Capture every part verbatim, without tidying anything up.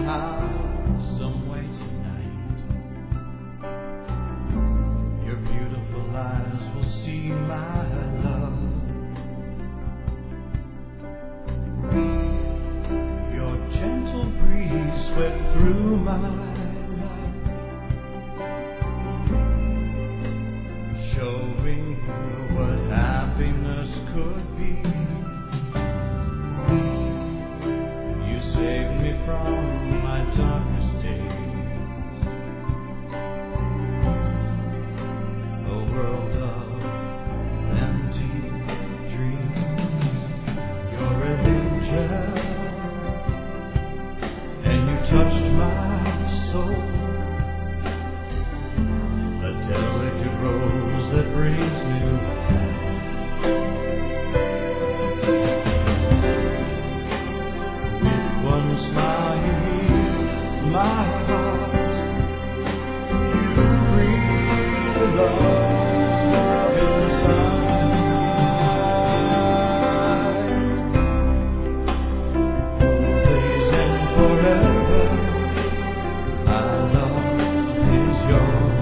somehow, some way tonight, your beautiful eyes will see my love. Your gentle breeze swept through my life, showing what happiness could be. You saved me from my darkest days, a world of empty dreams. You're an angel, and you touched my soul, a delicate rose that brings new life. With one smile you heal my heart, you breathe the love inside. Always and forever, my love is yours.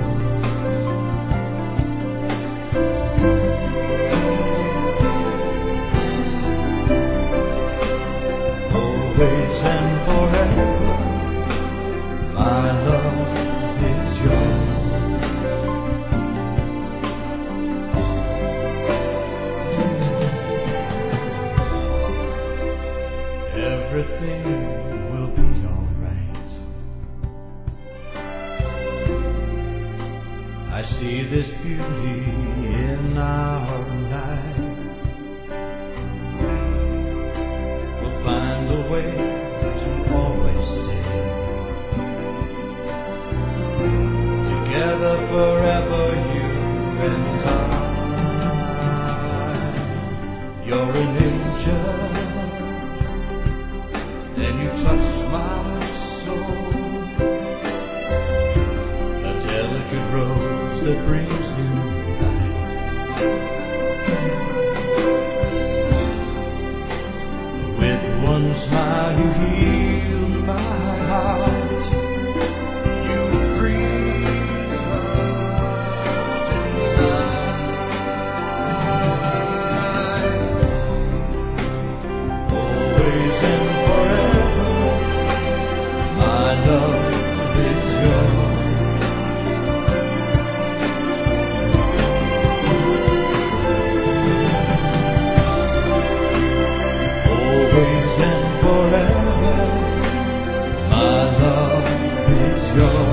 Always and forever, my love is yours. Everything will be alright. I see this beauty in our life. We'll find a way to always stay together forever, you and I. You're an angel, and you touched my soul, a delicate rose that brings new life. With one smile you healed my heart, you breathed love inside. Always and forever, my love is yours. Always and forever, my love is yours.